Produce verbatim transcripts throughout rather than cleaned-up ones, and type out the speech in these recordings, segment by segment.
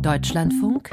Deutschlandfunk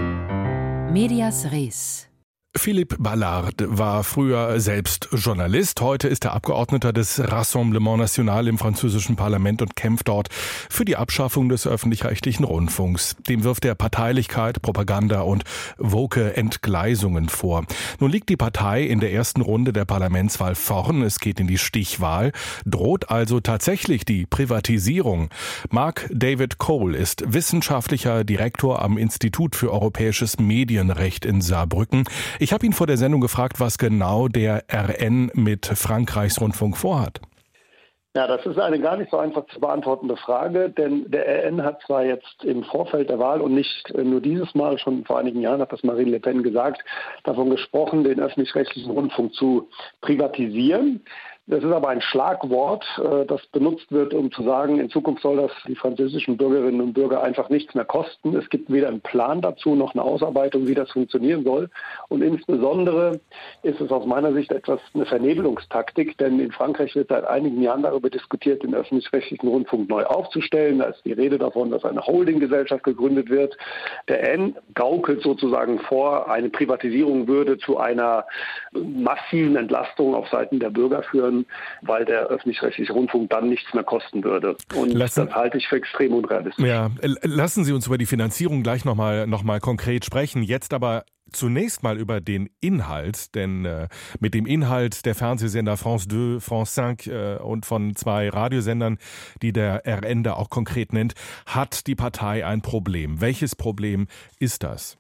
Medias Res. Philippe Ballard war früher selbst Journalist. Heute ist er Abgeordneter des Rassemblement National im französischen Parlament und kämpft dort für die Abschaffung des öffentlich-rechtlichen Rundfunks. Dem wirft er Parteilichkeit, Propaganda und woke Entgleisungen vor. Nun liegt die Partei in der ersten Runde der Parlamentswahl vorn. Es geht in die Stichwahl. Droht also tatsächlich die Privatisierung? Mark David Cole ist wissenschaftlicher Direktor am Institut für europäisches Medienrecht in Saarbrücken. Ich habe ihn vor der Sendung gefragt, was genau der R N mit Frankreichs Rundfunk vorhat. Ja, das ist eine gar nicht so einfach zu beantwortende Frage, denn der R N hat zwar jetzt im Vorfeld der Wahl und nicht nur dieses Mal, schon vor einigen Jahren hat das Marine Le Pen gesagt, davon gesprochen, den öffentlich-rechtlichen Rundfunk zu privatisieren. Das ist aber ein Schlagwort, das benutzt wird, um zu sagen, in Zukunft soll das die französischen Bürgerinnen und Bürger einfach nichts mehr kosten. Es gibt weder einen Plan dazu noch eine Ausarbeitung, wie das funktionieren soll. Und insbesondere ist es aus meiner Sicht etwas eine Vernebelungstaktik, denn in Frankreich wird seit einigen Jahren darüber diskutiert, den öffentlich-rechtlichen Rundfunk neu aufzustellen. Da ist die Rede davon, dass eine Holdinggesellschaft gegründet wird. Der R N gaukelt sozusagen vor, eine Privatisierung würde zu einer massiven Entlastung auf Seiten der Bürger führen, weil der öffentlich-rechtliche Rundfunk dann nichts mehr kosten würde. Und lassen, das halte ich für extrem unrealistisch. Ja, lassen Sie uns über die Finanzierung gleich nochmal noch mal konkret sprechen. Jetzt aber zunächst mal über den Inhalt, denn äh, mit dem Inhalt der Fernsehsender France zwei, France fünf äh, und von zwei Radiosendern, die der R N da auch konkret nennt, hat die Partei ein Problem. Welches Problem ist das?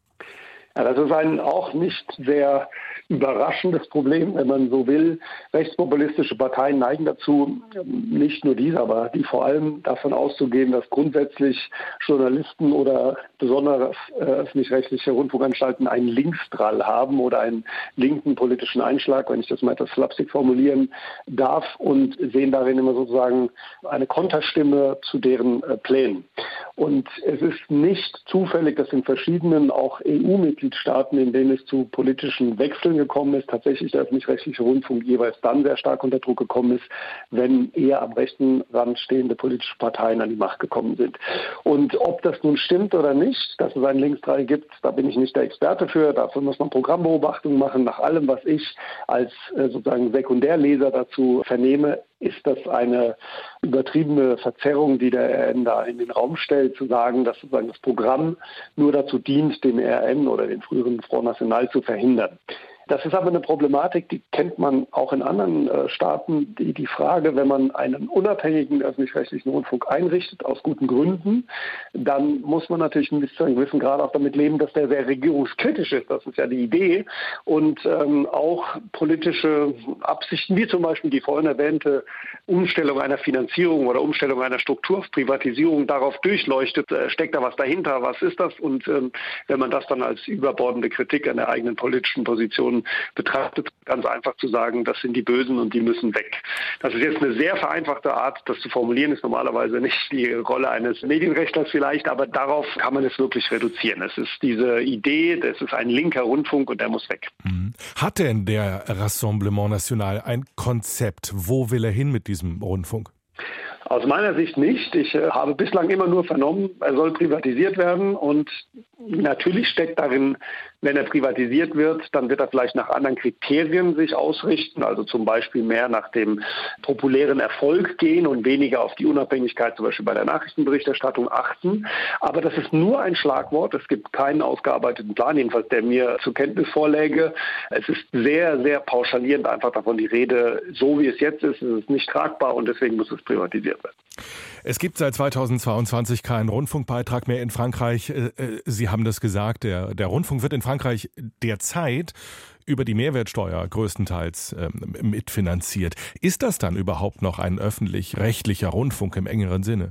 Ja, das ist ein auch nicht sehr überraschendes Problem, wenn man so will. Rechtspopulistische Parteien neigen dazu, nicht nur diese, aber die vor allem davon auszugehen, dass grundsätzlich Journalisten oder besonders äh, öffentlich-rechtliche Rundfunkanstalten einen Linksdrall haben oder einen linken politischen Einschlag, wenn ich das mal etwas flapsig formulieren darf, und sehen darin immer sozusagen eine Konterstimme zu deren äh, Plänen. Und es ist nicht zufällig, dass in verschiedenen auch E U-Mitgliedstaaten, in denen es zu politischen Wechseln gekommen ist, tatsächlich der öffentlich-rechtliche Rundfunk jeweils dann sehr stark unter Druck gekommen ist, wenn eher am rechten Rand stehende politische Parteien an die Macht gekommen sind. Und ob das nun stimmt oder nicht, dass es einen Linksdrall gibt, da bin ich nicht der Experte für. Dafür muss man Programmbeobachtungen machen. Nach allem, was ich als äh, sozusagen Sekundärleser dazu vernehme, ist das eine übertriebene Verzerrung, die der R N da in den Raum stellt, zu sagen, dass sozusagen das Programm nur dazu dient, den R N oder den früheren Front National zu verhindern. Das ist aber eine Problematik, die kennt man auch in anderen äh, Staaten. Die, die Frage, wenn man einen unabhängigen öffentlich-rechtlichen Rundfunk einrichtet, aus guten Gründen, dann muss man natürlich bis zu einem gewissen Grad auch damit leben, dass der sehr regierungskritisch ist. Das ist ja die Idee. Und ähm, auch politische Absichten, wie zum Beispiel die vorhin erwähnte Umstellung einer Finanzierung oder Umstellung einer Struktur auf Privatisierung darauf durchleuchtet, äh, steckt da was dahinter, was ist das? Und ähm, wenn man das dann als überbordende Kritik an der eigenen politischen Position betrachtet, ganz einfach zu sagen, das sind die Bösen und die müssen weg. Das ist jetzt eine sehr vereinfachte Art, das zu formulieren, ist normalerweise nicht die Rolle eines Medienrechtlers vielleicht, aber darauf kann man es wirklich reduzieren. Es ist diese Idee, das ist ein linker Rundfunk und der muss weg. Hat denn der Rassemblement National ein Konzept? Wo will er hin mit diesem Rundfunk? Aus meiner Sicht nicht. Ich äh, habe bislang immer nur vernommen, er soll privatisiert werden, und natürlich steckt darin, wenn er privatisiert wird, dann wird er vielleicht nach anderen Kriterien sich ausrichten, also zum Beispiel mehr nach dem populären Erfolg gehen und weniger auf die Unabhängigkeit zum Beispiel bei der Nachrichtenberichterstattung achten. Aber das ist nur ein Schlagwort. Es gibt keinen ausgearbeiteten Plan, jedenfalls der mir zur Kenntnis vorläge. Es ist sehr, sehr pauschalierend einfach davon die Rede, so wie es jetzt ist, ist es nicht tragbar und deswegen muss es privatisiert werden. Es gibt seit zweitausendzweiundzwanzig keinen Rundfunkbeitrag mehr in Frankreich. Sie haben das gesagt, der, der Rundfunk wird in Frankreich derzeit über die Mehrwertsteuer größtenteils ähm, mitfinanziert. Ist das dann überhaupt noch ein öffentlich-rechtlicher Rundfunk im engeren Sinne?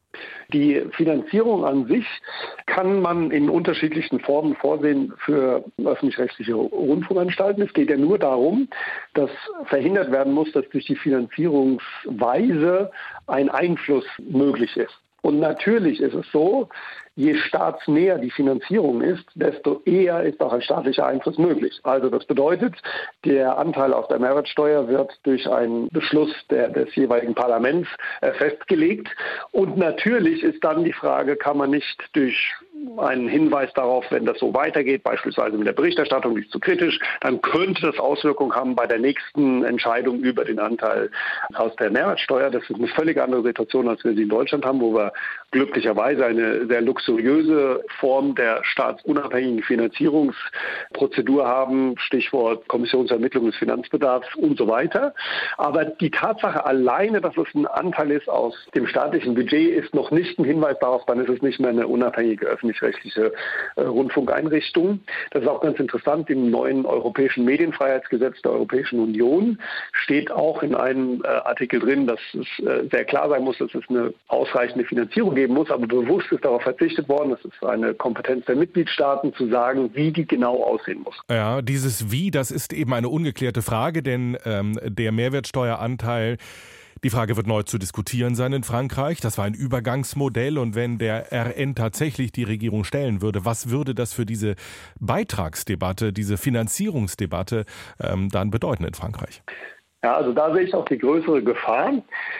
Die Finanzierung an sich kann man in unterschiedlichsten Formen vorsehen für öffentlich-rechtliche Rundfunkanstalten. Es geht ja nur darum, dass verhindert werden muss, dass durch die Finanzierungsweise ein Einfluss möglich ist. Und natürlich ist es so, je staatsnäher die Finanzierung ist, desto eher ist auch ein staatlicher Einfluss möglich. Also das bedeutet, der Anteil aus der Mehrwertsteuer wird durch einen Beschluss der, des jeweiligen Parlaments äh, festgelegt. Und natürlich ist dann die Frage, kann man nicht durch einen Hinweis darauf, wenn das so weitergeht, beispielsweise mit der Berichterstattung, die ist zu kritisch, dann könnte das Auswirkungen haben bei der nächsten Entscheidung über den Anteil aus der Mehrwertsteuer. Das ist eine völlig andere Situation, als wir sie in Deutschland haben, wo wir glücklicherweise eine sehr luxuriöse Form der staatsunabhängigen Finanzierungsprozedur haben, Stichwort Kommission zur Ermittlung des Finanzbedarfs und so weiter. Aber die Tatsache alleine, dass es ein Anteil ist aus dem staatlichen Budget, ist noch nicht ein Hinweis darauf, dann ist es nicht mehr eine unabhängige öffentlich-rechtliche äh, Rundfunkeinrichtung. Das ist auch ganz interessant. Im neuen Europäischen Medienfreiheitsgesetz der Europäischen Union steht auch in einem äh, Artikel drin, dass es äh, sehr klar sein muss, dass es eine ausreichende Finanzierung geben muss, aber bewusst ist darauf verzichtet worden. Das ist eine Kompetenz der Mitgliedstaaten, zu sagen, wie die genau aussehen muss. Ja, dieses Wie, das ist eben eine ungeklärte Frage, denn ähm, der Mehrwertsteueranteil, die Frage wird neu zu diskutieren sein in Frankreich. Das war ein Übergangsmodell, und wenn der R N tatsächlich die Regierung stellen würde, was würde das für diese Beitragsdebatte, diese Finanzierungsdebatte ähm, dann bedeuten in Frankreich? Ja, also da sehe ich auch die größere Gefahr.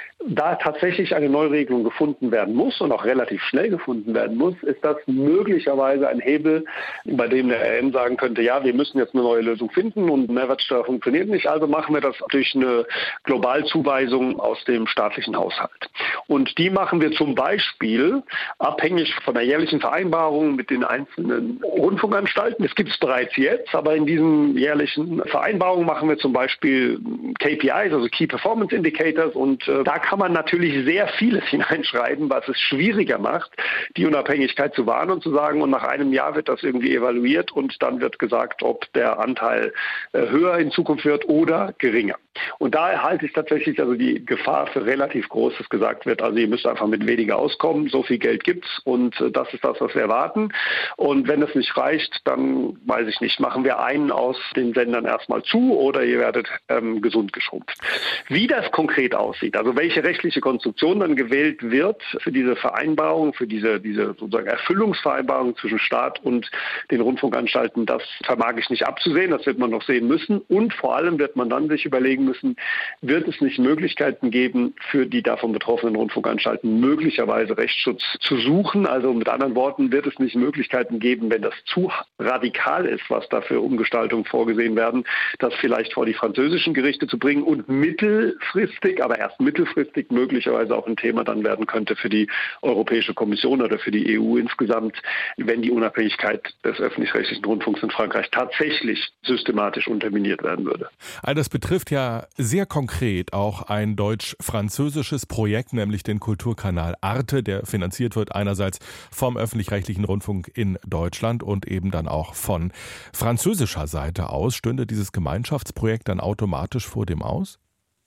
Da tatsächlich eine Neuregelung gefunden werden muss und auch relativ schnell gefunden werden muss, ist das möglicherweise ein Hebel, bei dem der R N sagen könnte, ja, wir müssen jetzt eine neue Lösung finden und Mehrwertsteuer funktioniert nicht, also machen wir das durch eine Globalzuweisung aus dem staatlichen Haushalt. Und die machen wir zum Beispiel abhängig von der jährlichen Vereinbarung mit den einzelnen Rundfunkanstalten. Das gibt es bereits jetzt, aber in diesen jährlichen Vereinbarungen machen wir zum Beispiel K P Is, also Key Performance Indicators, und äh, da kann man natürlich sehr vieles hineinschreiben, was es schwieriger macht, die Unabhängigkeit zu wahren und zu sagen, und nach einem Jahr wird das irgendwie evaluiert und dann wird gesagt, ob der Anteil äh, höher in Zukunft wird oder geringer. Und da halte ich tatsächlich also die Gefahr für relativ groß, dass gesagt wird, also ihr müsst einfach mit weniger auskommen, so viel Geld gibt's und äh, das ist das, was wir erwarten. Und wenn das nicht reicht, dann, weiß ich nicht, machen wir einen aus den Sendern erstmal zu oder ihr werdet ähm, gesund geschrumpft. Wie das konkret aussieht, also welche rechtliche Konstruktion dann gewählt wird für diese Vereinbarung, für diese, diese sozusagen Erfüllungsvereinbarung zwischen Staat und den Rundfunkanstalten, das vermag ich nicht abzusehen, das wird man noch sehen müssen. Und vor allem wird man dann sich überlegen müssen, wird es nicht Möglichkeiten geben, für die davon betroffenen Rundfunkanstalten möglicherweise Rechtsschutz zu suchen? Also mit anderen Worten, wird es nicht Möglichkeiten geben, wenn das zu radikal ist, was da für Umgestaltungen vorgesehen werden, das vielleicht vor die französischen Gerichte zu bringen und mittelfristig, aber erst mittelfristig möglicherweise auch ein Thema dann werden könnte für die Europäische Kommission oder für die E U insgesamt, wenn die Unabhängigkeit des öffentlich-rechtlichen Rundfunks in Frankreich tatsächlich systematisch unterminiert werden würde. All das betrifft ja sehr konkret auch ein deutsch-französisches Projekt, nämlich den Kulturkanal Arte, der finanziert wird einerseits vom öffentlich-rechtlichen Rundfunk in Deutschland und eben dann auch von französischer Seite aus. Stünde dieses Gemeinschaftsprojekt dann automatisch vor dem Aus?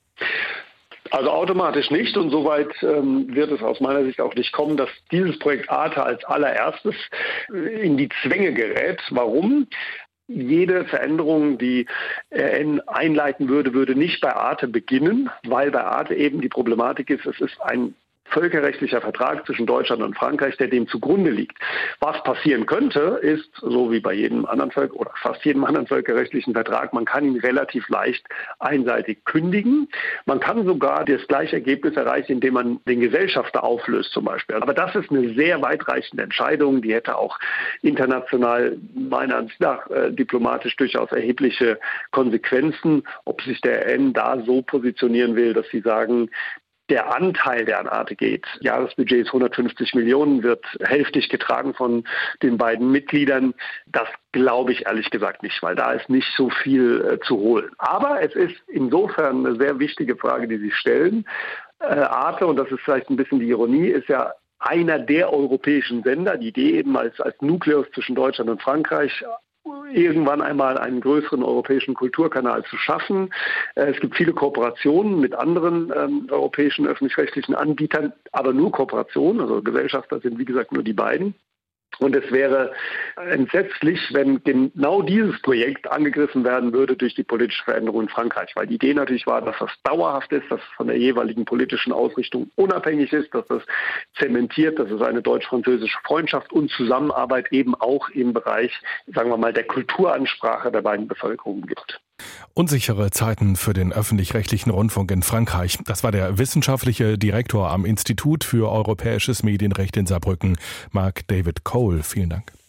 Also automatisch nicht, und soweit ähm, wird es aus meiner Sicht auch nicht kommen, dass dieses Projekt Arte als allererstes in die Zwänge gerät. Warum? Jede Veränderung, die R N einleiten würde, würde nicht bei Arte beginnen, weil bei Arte eben die Problematik ist, es ist ein völkerrechtlicher Vertrag zwischen Deutschland und Frankreich, der dem zugrunde liegt. Was passieren könnte, ist, so wie bei jedem anderen Völker oder fast jedem anderen völkerrechtlichen Vertrag, man kann ihn relativ leicht einseitig kündigen. Man kann sogar das gleiche Ergebnis erreichen, indem man den Gesellschafter auflöst zum Beispiel. Aber das ist eine sehr weitreichende Entscheidung, die hätte auch international meiner Ansicht nach äh, diplomatisch durchaus erhebliche Konsequenzen, ob sich der R N da so positionieren will, dass sie sagen, der Anteil, der an Arte geht, Jahresbudget ist hundertfünfzig Millionen, wird hälftig getragen von den beiden Mitgliedern. Das glaube ich ehrlich gesagt nicht, weil da ist nicht so viel äh, zu holen. Aber es ist insofern eine sehr wichtige Frage, die Sie stellen. Äh, Arte, und das ist vielleicht ein bisschen die Ironie, ist ja einer der europäischen Sender. Die Idee eben als, als Nukleus zwischen Deutschland und Frankreich, irgendwann einmal einen größeren europäischen Kulturkanal zu schaffen. Es gibt viele Kooperationen mit anderen ähm, europäischen öffentlich-rechtlichen Anbietern, aber nur Kooperationen, also Gesellschafter sind wie gesagt nur die beiden. Und es wäre entsetzlich, wenn genau dieses Projekt angegriffen werden würde durch die politische Veränderung in Frankreich. Weil die Idee natürlich war, dass das dauerhaft ist, dass es von der jeweiligen politischen Ausrichtung unabhängig ist, dass das zementiert, dass es eine deutsch-französische Freundschaft und Zusammenarbeit eben auch im Bereich, sagen wir mal, der Kulturansprache der beiden Bevölkerungen gibt. Unsichere Zeiten für den öffentlich-rechtlichen Rundfunk in Frankreich. Das war der wissenschaftliche Direktor am Institut für europäisches Medienrecht in Saarbrücken, Marc David Cole. Vielen Dank.